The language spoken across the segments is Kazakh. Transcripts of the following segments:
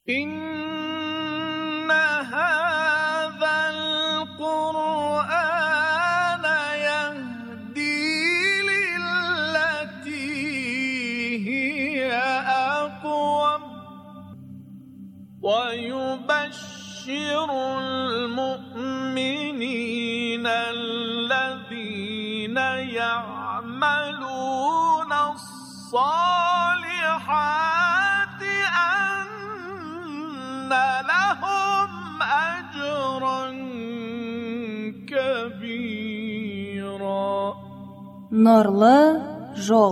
إن هذا القرآن يهدي للتي هي أقوم ويبشر المؤمنين الذين يعملون الصالحات أن لهم أجرا كبيرا. Нурлы жол.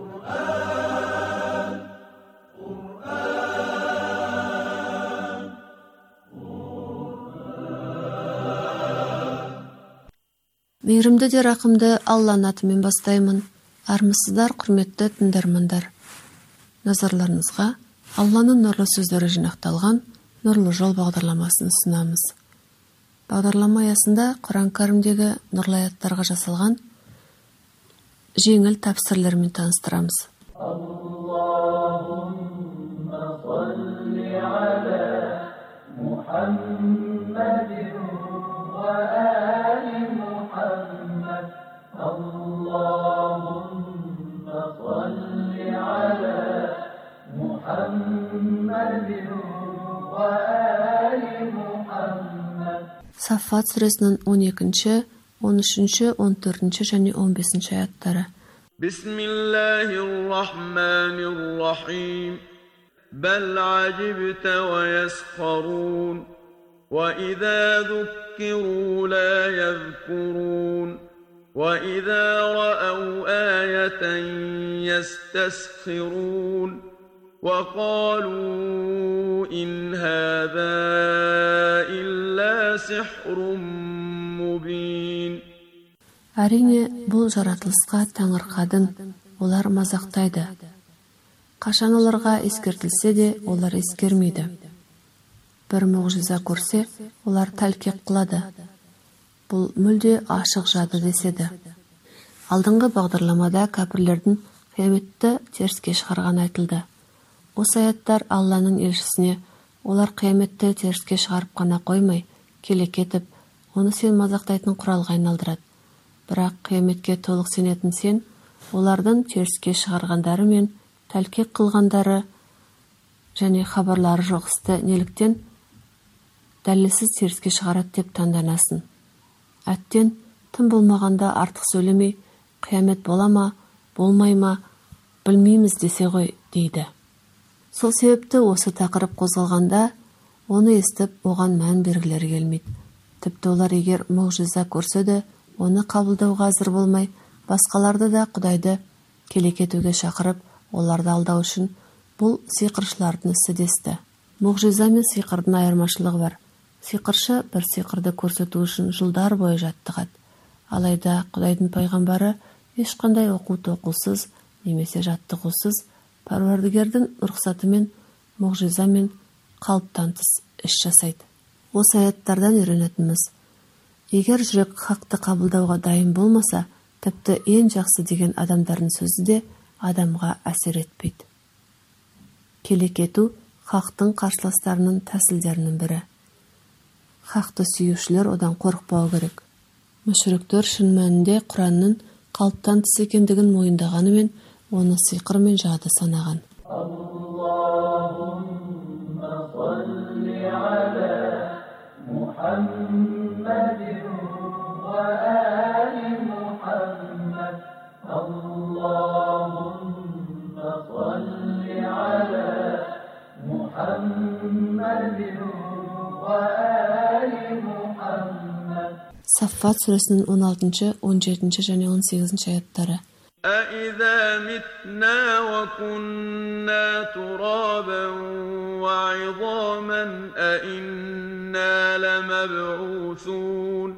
Мейірімді де рақымды Алланың атымен бастаймын. Армысыздар, құрметті тыңдармандар. Назарларыңызға Алланың нұрлы сөздері жинақталған Нұрлы жол бағдарламасын ұсынамыз. Бағдарлама аясында Құран кәрімдегі нұрлы аяттарға жасалған жеңіл тәпсірлермен таныстырамыз. Аллахумма салли аля Мухаммадин ва али Мухаммад. Аллахумма салли аля Мухаммадин ва али Мухаммад. Саффат сүресінің 12, 13, 14 және 15 аяттары. Бисмиллахир-рахманир-рахим. Бәл ажибта ва ясхарун. Ва иза зуккиру ла язкурун. Ва иза раау аятан ястасхирун. وقالوا إن هذا إلا سحر مبين. Әрине, бұл жаратылысқа таңырқадың, олар мазақтайды. Қашан оларға ескертілсе де, олар ескермейді. Бір мұғжиза көрсе, олар тәлкек қылады. Бұл мүлде ашық жады деседі. Алдыңғы бағдарламада кәпірлердің қияметті теріске шығарған айтылды. Осы аяттар Алланың елшісіне, олар қияметті теріске шығарып қана қоймай, келе кетіп, оны сен мазақтайтын құралға айналдырады. Бірақ қияметке толық сенетін сен, олардың теріске шығарғандары мен тәлкек қылғандары және хабарлары жоқ істі неліктен дәлелсіз теріске шығарады деп таңданасың. Әттен, тым болмағанда артық сөйлемей, қиямет бола ма, болмай ма, білмейміз десе ғой, дейді. Сол себепті осы тақырып қозғалғанда, оны естіп, оған мән бергілері келмейді. Тіпті олар егер мұғжиза көрсе де, оны қабылдауға әзір болмай, басқаларды да Құдайды келе кетуге шақырып, оларды алдау үшін бұл сиқыршылардың ісі десті. Мұғжиза мен сиқырдың айырмашылығы бар. Сиқыршы бір сиқырды көрсету үшін жылдар бойы жаттығады. Алайда Құдайдың пайғамбары ешқандай оқу-тоқусыз немесе жаттығусыз Паруардыгердің рұқсатымен, мұғжизамен қалыптан тыс іс жасайды. Осы аяттардан үйренетініміз, егер жүрек хақты қабылдауға дайын болмаса, тіпті ең жақсы деген адамдардың сөзі де адамға әсер етпейді. Келе кету хақтың қарсыластарының тәсілдерінің бірі. Хақты сүйушілер одан қорықпау керек. Мүшіріктер шын мәнінде Құранның қалыптан тыс екендігін мойындағанымен, оны сиқыр мен жады санаған. Аллахумма салли аля Мухаммадин ва али Мухаммад. Аллахумма салли аля Мухаммадин ва али Мухаммад. Саффат сүресінің 16, 17 және 18 аяттары. أَإِذَا مِتْنَا وَكُنَّا تُرَابًا وَعِظَامًا أَإِنَّا لَمَبْعُوثُونَ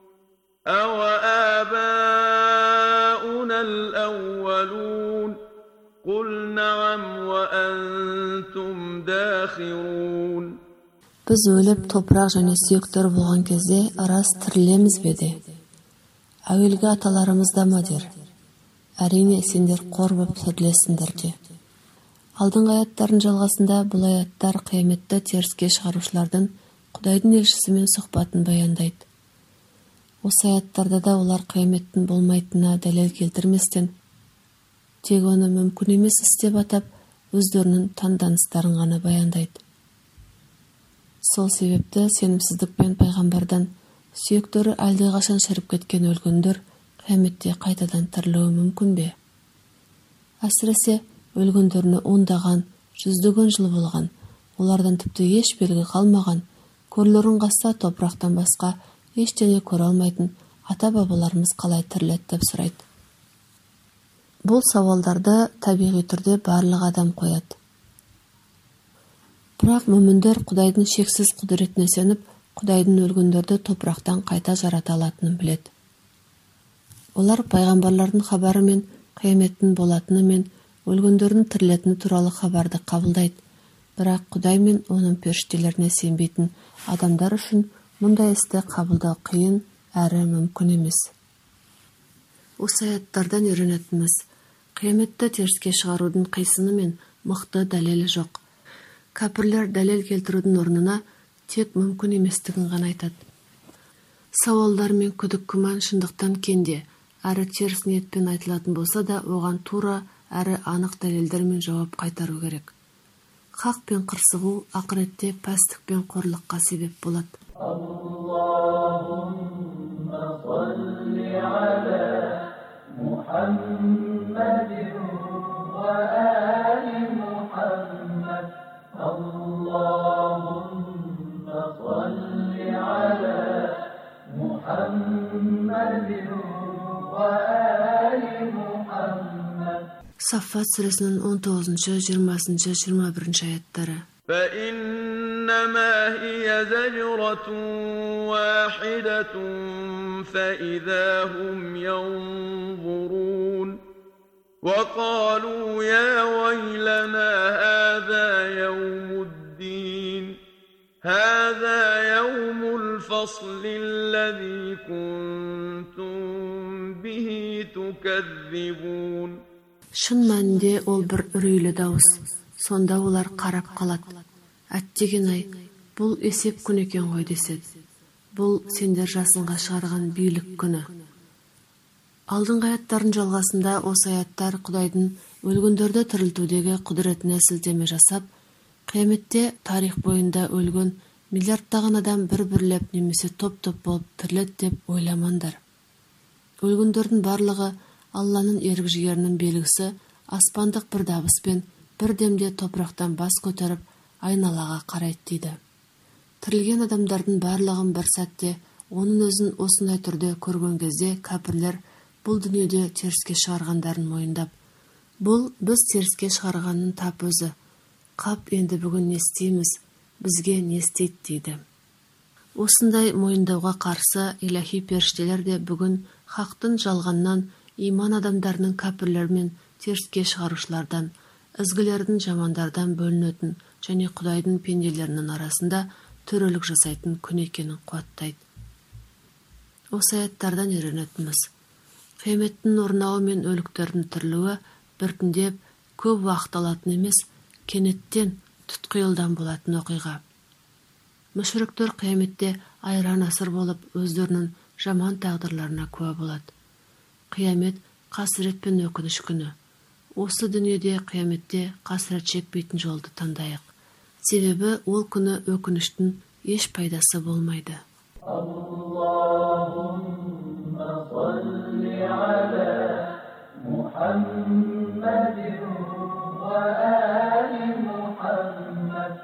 أَوَآبَاؤُنَا الْأَوَّلُونَ قُلْ نَعَمْ وَأَنْتُمْ دَاخِرُونَ. Біз өліп, топырақ және сүйектер болған кезде рас тірілеміз бе де? Әуелгі аталарымыз да ма дер? Әрине, сендер қор боп тірілесіңдер де. Алдыңғы аяттардың жалғасында бұл аяттар қияметті теріске шығарушылардың Құдайдың елшісімен сұхбатын баяндайды. Осы аяттарда да олар қияметтің болмайтынына дәлел келтірместен, тек оны мүмкін емес істеп атап, өздерінің таңданыстарын ғана баяндайды. Сол себепті сенімсіздікпен пайғамбардан сүйектері әлдеқашан шіріп кеткен өлгендер қияметте қайтадан тірілуі мүмкін бе? Әсіресе өлгендеріне ондаған, жүздеген жыл болған, олардан тіпті еш белгі қалмаған, көрлерін қасса топырақтан басқа ештеңе көре алмайтын ата-бабаларымыз қалай тіріледі деп сұрайды. Бұл сауалдарды табиғи түрде барлық адам қояды. Бірақ мүміндер Құдайдың шексіз құдіретіне сеніп, Құдайдың өлгендерді топырақтан қайта жарата алатынын біледі. Олар пайғамбарлардың хабары мен қияметтің болатыны мен өлгендердің тірілетіні туралы хабарды қабылдайды. Бірақ Құдай мен оның періштелеріне сенбейтін адамдар үшін мұндай істі қабылдау қиын әрі мүмкін емес. Осы аяттардан үйренетініміз, қияметті теріске шығарудың қисыны мен мықты дәлелі жоқ. Кәпірлер дәлел келтірудің орнына тек мүмкін еместігін ғана айтады. Сауалдар мен күдік күмән шындықтан кенде, әрі теріс ниетпен айтылатын болса да, оған тура әрі анық дәлелдермен жауап қайтару керек. Хақ пен қырсығу ақыретте пәстік пен қорлыққа себеп болады. Аллахумма салли аля Мухаммадин ва али Мухаммад. Аллахумма салли аля Мухаммадин ва али Мухаммад. Саффат сүресінің 19-20-21 аяттары. فإنما هي زجرة واحدة فإذا هم ينظرون وقالوا يا ويلنا هذا يوم الدين هذا يوم الفصل الذي كنتم به تكذبون. Шын мәнінде ол бір үрейлі дауыс. Сонда олар қарап қалады. Әттеген-ай, бұл есеп күн екен ғой деседі. Бұл сендер жасынға шығарған билік күні. Алдыңғы аяттардың жалғасында осы аяттар Құдайдың өлгендерді тірілтудегі құдіретіне сілтеме жасап, қияметте тарих бойында өлген миллиардтаған адам бір-бірлеп немесе топ-топ болып тіріледі деп ойламаңдар. Өлгендердің барлығы Алланың ерік жігерінің белгісі аспандық бір дабыспен бір демде топырақтан бас көтеріп айналаға қарайды дейді. Тірілген адамдардың барлығын бір сәтте оның өзін осындай түрде көрген кезде кәпірлер бұл дүниеде теріске шығарғандарын мойындап, бұл біз теріске шығарғанның тап өзі. Қап, енді бүгін не істейміз, бізге не істейді дейді. Осындай мойындауға қарсы илахи періштелер де бүгін хақтың жалғаннан, иман адамдарының кәпірлер мен теріске шығарушылардан, ізгілердің жамандардан бөлінетін және Құдайдың пенделерінің арасында төрелік жасайтын күн екенін қуаттайды. Осы аяттардан үйренетініміз, қияметтің орнауы мен өліктердің тірілуі біртіндеп көп уақыт алатын емес, кенеттен тұтқиылдан болатын оқиға. Мүшріктер қияметте айран асыр болып өздерінің жаман тағдырларына куә болады. Қиямет қасірет пен өкініш күні. Осы дүниеде қияметте қасірет шекпейтін жолды таңдайық. Себебі ол күні өкініштің еш пайдасы болмайды. Аллахумма салли аля Мухаммадин ва али Мухаммад.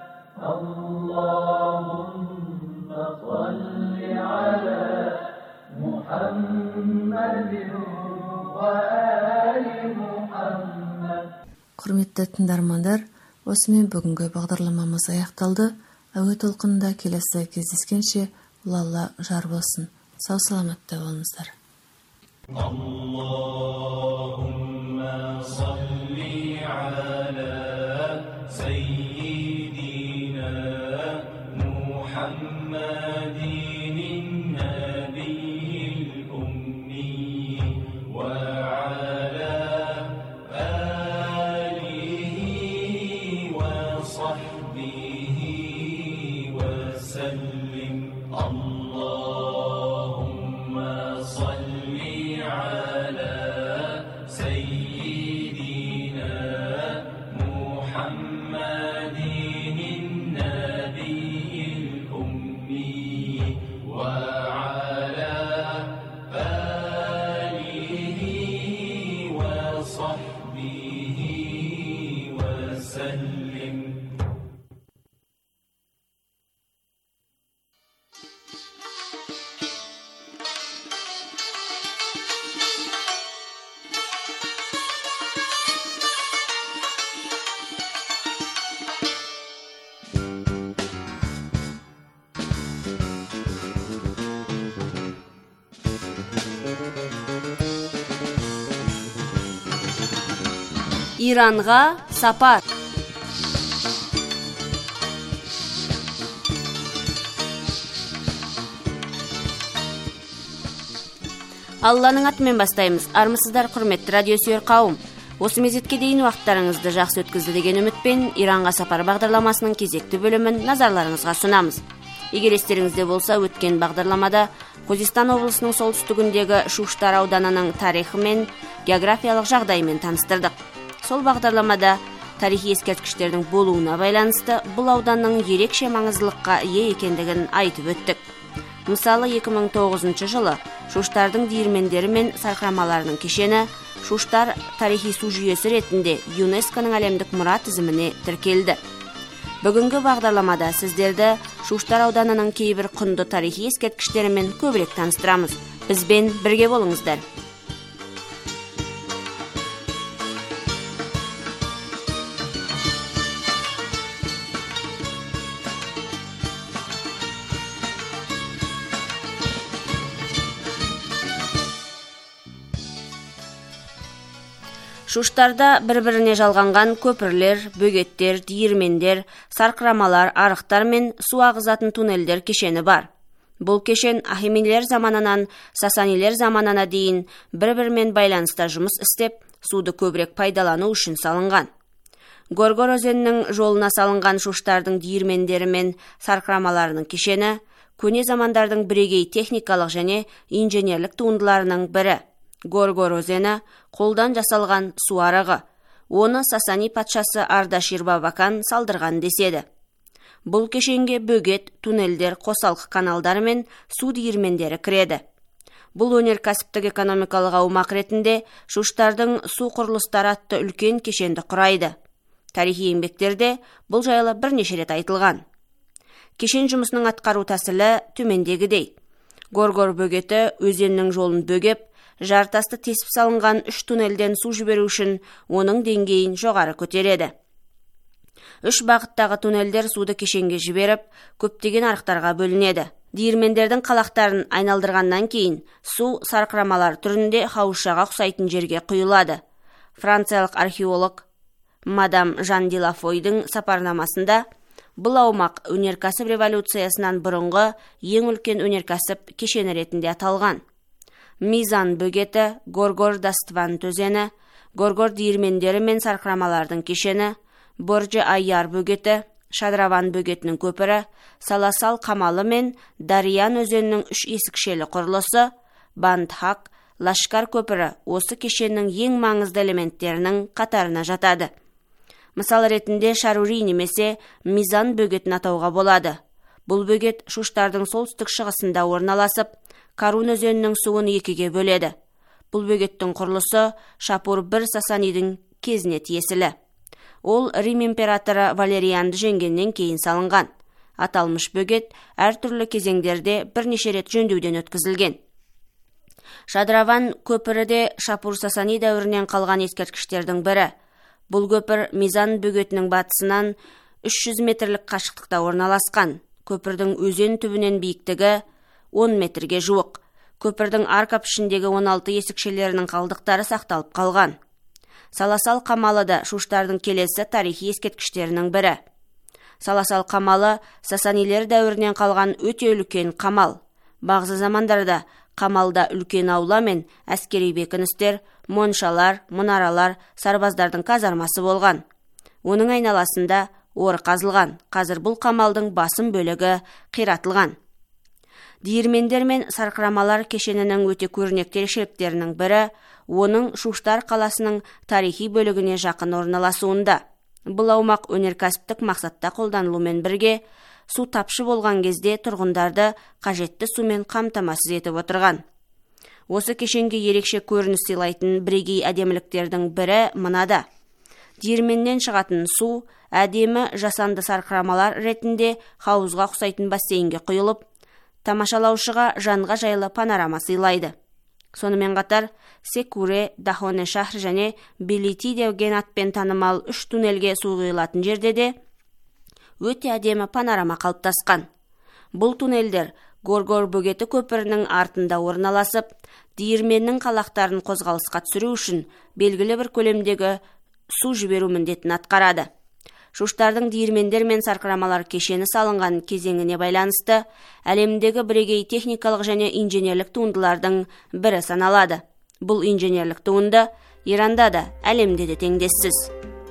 Аллахумма салли аля Мухаммадин ва али Мухаммад. Құрметті тыңдармандар, осымен бүгінгі бағдарламамыз аяқталды. Әуе толқынында келесі кездескенше Алла жар болсын. Сау саламатта болыңыздар. Аллахумма салли аля Саййидина Мухаммадин набiyil ummi wa ala alihi وسلم اللهم صل على سيدنا محمد النبي الأمي وعلى آله وصحبه وسلم. Иранға сапар. Алланың атымен бастаймыз. Армысыздар, құрметті радиосүйер қауым. Осы мезетке дейін уақыттарыңызды жақсы өткізді деген үмітпен Иранға сапар бағдарламасының кезекті бөлімін назарларыңызға сұнамыз. Егер естеріңізде болса, өткен бағдарламада Хузистан облысының солтүстігіндегі Шуштар ауданының тарихы мен географиялық жағдайымен таныстырдық. Сол бағдарламада тарихи ескерткіштердің болуына байланысты бұл ауданның ерекше маңыздылыққа ие екендігін айтып өттік. Мысалы, 2009 жылы Шуштардың диірмендері мен сарқырамаларының кешені Шуштар тарихи су жүйесі ретінде ЮНЕСКО-ның әлемдік мұра тізіміне тіркелді. Бүгінгі бағдарламада сіздерді Шуштар ауданының кейбір құнды тарихи ескерткіштерімен көбірек таныстырамыз. Бізбен бірге болыңыздар. Шуштарда бір-біріне жалғанған көпірлер, бөгеттер, диірмендер, сарқырамалар, арықтар мен су ағызатын туннельдер кешені бар. Бұл кешен Ахемилер заманынан Сасанилер заманына дейін бір-бірімен байланыста жұмыс істеп, суды көбірек пайдалану үшін салынған. Горгор өзенінің жолына салынған Шуштардың диірмендері мен сарқырамаларының кешені көне замандардың бірегей техникалық және инженерлік туындыларының бірі. Горгор өзені қолдан жасалған су арығы. Оны Сасани патшасы Ардашир Бабакан салдырған деседі. Бұл кешенге бөгет, туннельдер, қосалқы каналдар мен су диірмендері кіреді. Бұл өнеркәсіптік экономикалық аумақ ретінде Шуштардың су құрылыстары атты үлкен кешенді құрайды. Тарихи еңбектерде бұл жайлы бірнеше рет айтылған. Кешен жұмысының атқару тәсілі төмендегідей. Горгор бөгеті өзеннің жолын бөгеп, жартасты тесіп салынған 3 туннельден су жіберу үшін оның деңгейін жоғары көтереді. 3 бағыттағы туннельдер суды кешенге жіберіп, көптеген арықтарға бөлінеді. Диірмендердің қалақтарын айналдырғаннан кейін су сарқырамалар түрінде хаушаға ұқсайтын жерге құйылады. Франциялық археолог мадам Жан Дилафойдың сапарнамасында бұл аумақ өнеркәсіп революциясынан бұрынғы ең үлкен өнеркәсіп кешені ретінде аталған. Мизан бөгеті, Горгор Дастван өзені, Горгор диірмендері мен сарқырамалардың кешені, Борджи Айяр бөгеті, Шадраван бөгетінің көпірі, Саласал қамалы мен Дариян өзенінің 3 есікшелі құрылысы, Бандхак, Лашкар көпірі осы кешеннің ең маңызды элементтерінің қатарына жатады. Мысал ретінде Шарури немесе Мизан бөгетін атауға болады. Бұл бөгет Шуштардың солтүстік шығысында орналасып, Карун өзенінің суын екіге бөледі. Бұл бөгеттің құрылысы Шапур I Сасанидің кезіне тиесілі. Ол Рим императоры Валерианды жеңгеннен кейін салынған. Аталмыш бөгет әртүрлі кезеңдерде бірнеше рет жөндеуден өткізілген. Шадраван көпірі де Шапур Сасани дәуірінен қалған ескерткіштердің бірі. Бұл көпір Мизан бөгетінің батысынан 300 метрлік қашықтықта орналасқан. Көпірдің өзен түбінен биіктігі 10 метрге жуық. Көпірдің арка пішіндегі 16 есікшелерінің қалдықтары сақталып қалған. Саласал қамалы да Шуштардың келесі тарихи ескерткіштерінің бірі. Саласал қамалы Сасанилер дәуірінен қалған өте үлкен қамал. Бағзы замандарда қамалда үлкен аула мен әскери бекіністер, моншалар, мұнаралар, сарбаздардың казармасы болған. Оның айналасында ор қазылған. Қазір бұл қамалдың басым бөлігі қиратылған. Диірмендер мен сарқырамалар кешенінің өте көрнекті ерекшеліктерінің бірі оның Шуштар қаласының тарихи бөлігіне жақын орналасуында. Бұл аумақ өнеркәсіптік мақсатта қолданылумен бірге су тапшы болған кезде тұрғындарды қажетті сумен қамтамасыз етіп отырған. Осы кешенге ерекше көрініс сыйлайтын бірегей әдеміліктердің бірі мынада. Диірменнен шығатын су әдемі жасанды сарқырамалар ретінде хауызға ұқсайтын бассейнге құйылып, тамашалаушыға жанға жайлы панорама сыйлайды. Сонымен қатар Секуре, Дахоне шахр және Белити деген атпен танымал 3 туннельге су құйылатын жерде де өте әдемі панорама қалыптасқан. Бұл туннельдер Горгор бөгеті көпірінің артында орналасып, диірменнің қалақтарын қозғалысқа түсіру үшін белгілі бір көлемдегі су жіберу міндетін атқарады. Шуштардың диірмендер мен сарқырамалар кешені салынған кезеңіне байланысты әлемдегі бірегей техникалық және инженерлік туындылардың бірі саналады. Бұл инженерлік туынды Иранда да, әлемде де теңдессіз.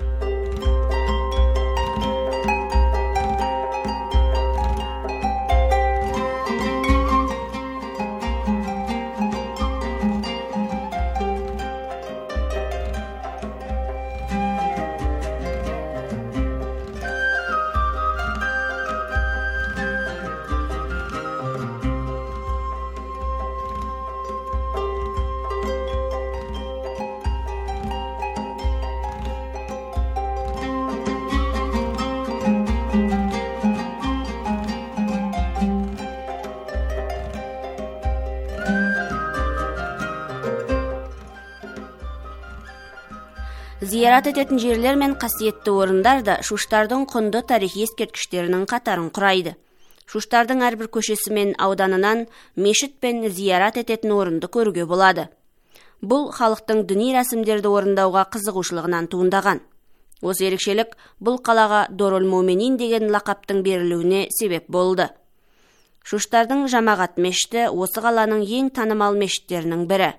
Зиярат ететін жерлер мен қасиетті орындар да Шуштардың құнды тарихи ескерткіштерінің қатарын құрайды. Шуштардың әрбір көшесі мен ауданынан мешіт пен зиярат ететін орынды көруге болады. Бұл халықтың діни рәсімдерді орындауға қызығушылығынан туындаған. Осы ерекшелік бұл қалаға Дорол Моменин деген лақаптың берілуіне себеп болды. Шуштардың жамағат мешіті осы қаланың ең танымал мешіттерінің бірі.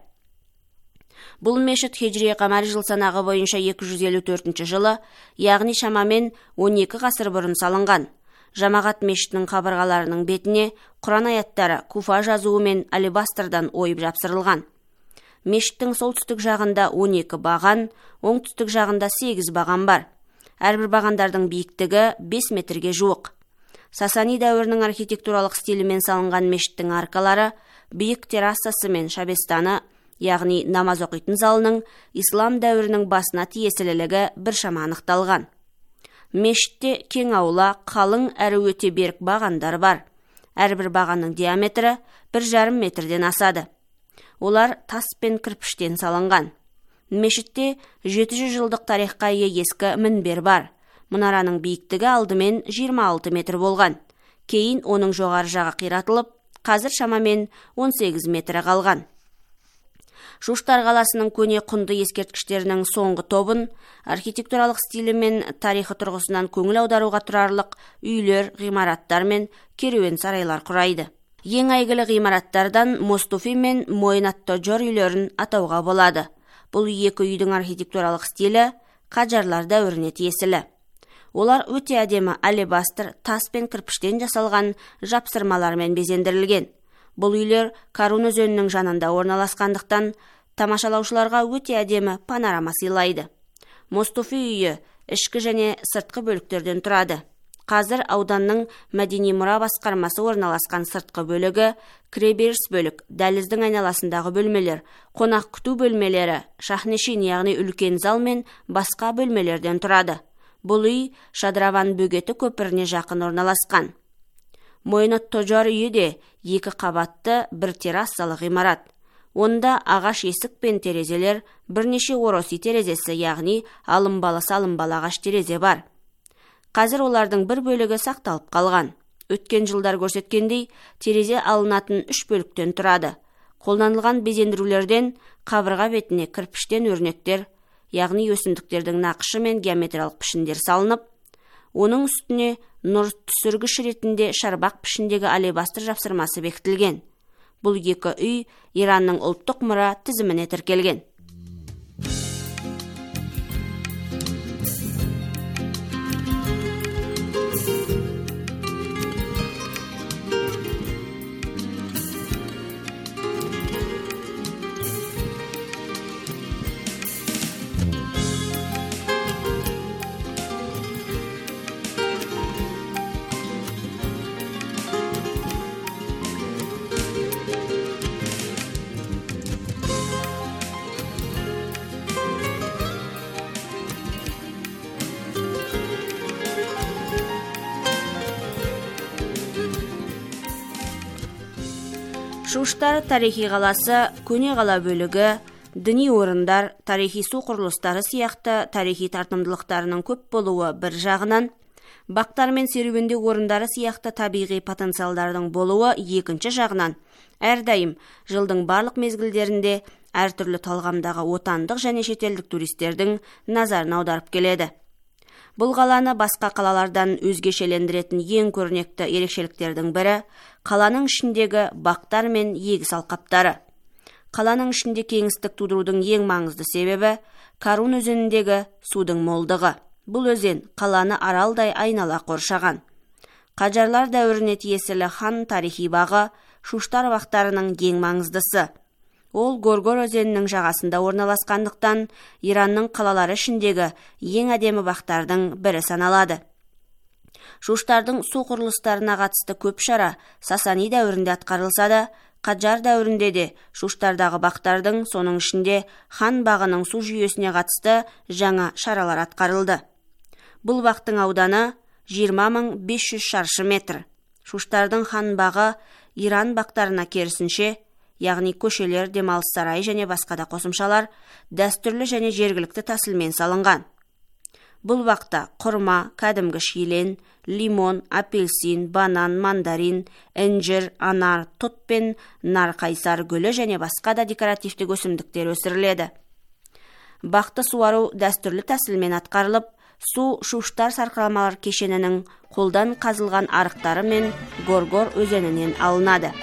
Бұл мешіт хижри қамар жыл санағы бойынша 254 жылы, яғни шамамен 12 ғасыр бұрын салынған. Жамағат мешітінің қабырғаларының бетіне Құран аяттары куфа жазуы мен алебастрдан ойып жапсырылған. Мешіттің солтүстік жағында 12 баған, оңтүстік жағында 8 баған бар. Әрбір бағандардың биіктігі 5 метрге жуық. Сасани дәуірінің архитектуралық стилімен салынған мешіттің аркалары, биік террасасы мен шабестаны, яғни намаз оқитын залының ислам дәуірінің басына тиесілілігі біршама анықталған. Мешітте кең аула, қалың әрі өте берік бағандар бар. Әрбір бағанның диаметрі 1,5 метрден асады. Олар тас пен кірпіштен салынған. Мешітте 700 жылдық тарихқа ие ескі мінбер бар. Мұнараның биіктігі алдымен 26 метр болған. Кейін оның жоғары жағы қиратылып, қазір шамамен 18 метрі қалған. Шуштар қаласының көне құнды ескерткіштерінің соңғы тобын архитектуралық стилі мен тарихы тұрғысынан көңіл аударуға тұрарлық үйлер, ғимараттар мен керуен сарайлар құрайды. Ең әйгілі ғимараттардан Мостуфи мен Мойнат-Тоджор үйлерін атауға болады. Бұл екі үйдің архитектуралық стилі Қаджарлар дәуіріне тиесілі. Олар өте әдемі алебастр, тас пен кірпіштен жасалған жапсырмалармен безендірілген. Бұл үйлер Карун өзенінің жанында орналасқандықтан тамашалаушыларға өте әдемі панорама сыйлайды. Мостуфи үйі ішкі және сыртқы бөліктерден тұрады. Қазір ауданның мәдени мұра басқармасы орналасқан сыртқы бөлігі, кіреберіс бөлік, дәліздің айналасындағы бөлмелер, қонақ күту бөлмелері, шахнешин яғни үлкен зал мен басқа бөлмелерден тұрады. Бұл үй Шадраван бөгеті көпіріне жақын орналасқан. Мойнат-Тоджор үйі де 2 қабатты, 1 террасалы ғимарат. Онда ағаш есік пен терезелер, бірнеше ороси терезесі, яғни алымбалы-салымбалы ағаш терезе бар. Қазір олардың бір бөлігі сақталып қалған. Өткен жылдар көрсеткендей, терезе алынатын 3 бөліктен тұрады. Қолданылған безендірулерден қабырға бетіне кірпіштен өрнектер, яғни өсімдіктердің нақышы мен геометриялық пішіндер салынып, оның үстіне нұр түсіргіш ретінде шарбақ пішіндегі алебастр жапсырмасы бекітілген. Бұл екі үй Иранның ұлттық мұра тізіміне тіркелген. Шуштар тарихи қаласы, көне қала бөлігі, діни орындар, тарихи су құрылыстары сияқты тарихи тартымдылықтарының көп болуы бір жағынан, бақтар мен серуендеу орындары сияқты табиғи потенциалдардың болуы екінші жағынан, әрдайым жылдың барлық мезгілдерінде әртүрлі талғамдағы отандық және шетелдік туристердің назарын аударып келеді. Бұл қаланы басқа қалалардан өзгешелендіретін ең көрнекті ерекшеліктердің бірі қаланың ішіндегі бақтар мен егіс алқаптары. Қаланың ішінде кеңістік тудырудың ең маңызды себебі Карун өзеніндегі судың молдығы. Бұл өзен қаланы аралдай айнала қоршаған. Қажарлар дәуіріне тиесілі хан тарихи бағы Шуштар бақтарының ең маңыздысы. Ол Горгор өзенінің жағасында орналасқандықтан Иранның қалалары ішіндегі ең әдемі бақтардың бірі саналады. Шуштардың су құрылыстарына қатысты көп шара Сасани дәуірінде атқарылса да, Қаджар дәуірінде де Шуштардағы бақтардың, соның ішінде хан бағының су жүйесіне қатысты жаңа шаралар атқарылды. Бұл бақтың ауданы 20.500 шаршы метр. Шуштардың хан бағы Иран бақтарына керісінше, яғни көшелер, демалыс сарайы және басқа да қосымшалар дәстүрлі және жергілікті тәсілмен салынған. Бұл бақта құрма, кәдімгі шилен, лимон, апельсин, банан, мандарин, інжір, анар, тұт пен нарқайсар гүлі және басқа да декоративтік өсімдіктер өсіріледі. Бақты суару дәстүрлі тәсілмен атқарылып, су Шуштар сарқырамалар кешенінің қолдан қазылған арықтары мен Горгор өзенінен алынады.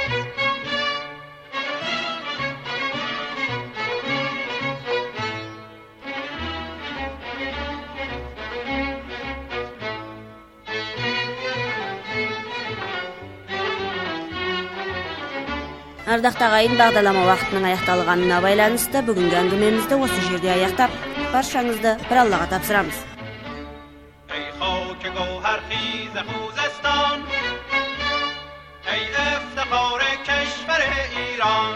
Ардақты ағайын, бағдарлама уақытының аяқталғанына байланысты бүгінгі әңгімемізді осы жерде аяқтап, баршаңызды бір Аллаға тапсырамыз. ای خاک گوهرخیز خوزستان، ای افتخار کشور ایران،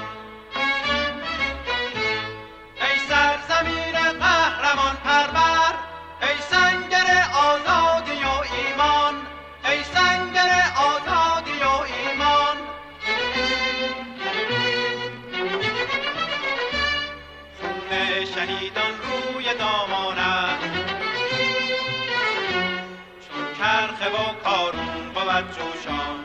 ای سرزمین قهرمان پرور، ای سنگر آزادی و ایمان، ای سنگر آزادی و ایمان. خون شهیدان روی دامانه، چرخه و کارون بود جوشان.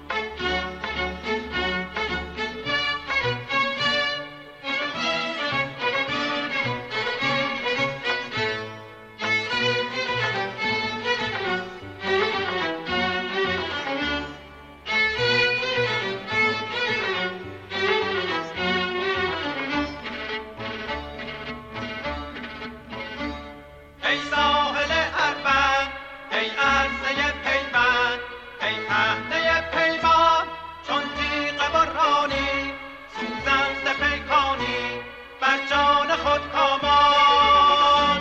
ای ساحل اربد، ای عرصه پیوند، ای پهنه پیمان، چون تیغ برانی سوزنده پیکانی بر جان خود کامان.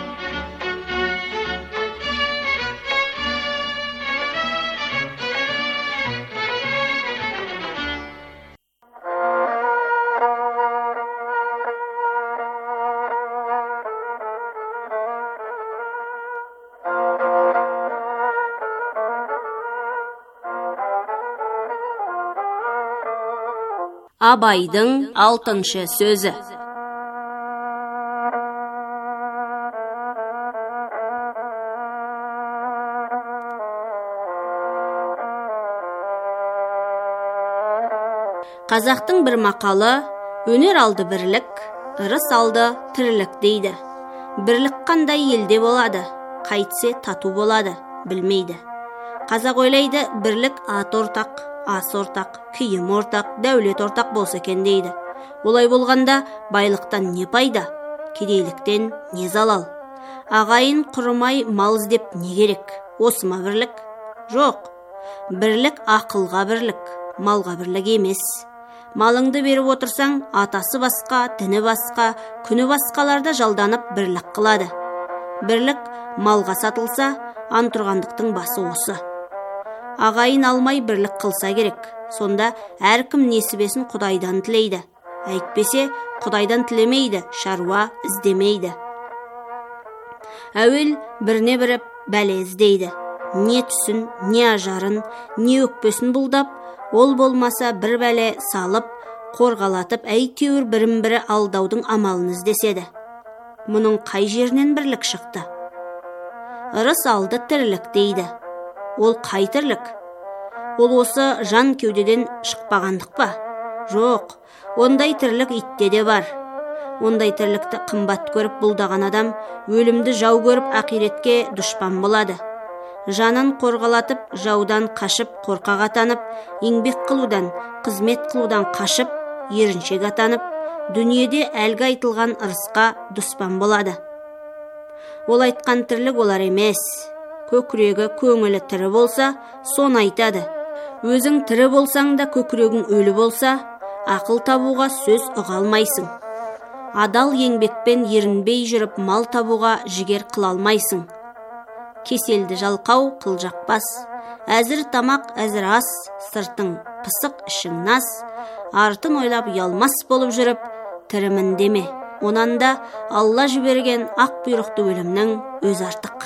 Абайдың 6-шы сөзі. Қазақтың бір мақалы, өнер алды бірлік, ырыс алды тірлік дейді. Бірлік қандай елде болады, қайтсе тату болады, білмейді. Қазақ ойлайды, бірлік ат ортақ, ас ортақ, киім ортақ, дәулет ортақ болса екен дейді. Олай болғанда байлықтан не пайда, кедейліктен не залал? Ағайын құрымай мал іздеп не керек? Осы ма бірлік? Жоқ. Бірлік ақылға бірлік, малға бірлік емес. Малыңды беріп отырсаң, атасы басқа, діні басқа, күні басқаларда жалданып бірлік қылады. Бірлік малға сатылса, антұрғандықтың басы осы. Ағайын алмай бірлік қылса керек. Сонда әркім несібесін Құдайдан тілейді. Әйтпесе Құдайдан тілемейді, шаруа іздемейді. Әуел біріне бірі бәле іздейді. Не түсін, не ажарын, не өкпесін бұлдап, ол болмаса бір бәле салып, қорғалатып әйтеуір бірін-бірі алдаудың амалын іздеседі. Мұның қай жерінен бірлік шықты? Ырыс алды тірлік дейді. Ол қай тірлік? Ол осы жан кеудеден шықпағандық па? Жоқ, ондай тірлік итте де бар. Ондай тірлікті қымбат көріп бұлдаған адам өлімді жау көріп ақиретке дұшпан болады. Жанын қорғалатып, жаудан қашып, қорқақ атанып, еңбек қылудан, қызмет қылудан қашып, еріншек атанып, дүниеде әлгі айтылған ырысқа дұспан болады. Ол айтқан тірлік олар емес. Көкірегі, көңілі тірі болса, соны айтады. Өзің тірі болсаң да көкірегің өлі болса, ақыл табуға сөз ұға алмайсың. Адал еңбекпен ерінбей жүріп мал табуға жігер қыла алмайсың. Кеселді жалқау қылжақпас, әзір тамақ әзір ас, сыртың пысық ішің нас, артын ойлап ұялмас болып жүріп, тірімін деме. Онан да Алла жіберген ақ бұйрықты өлімнің өз артық.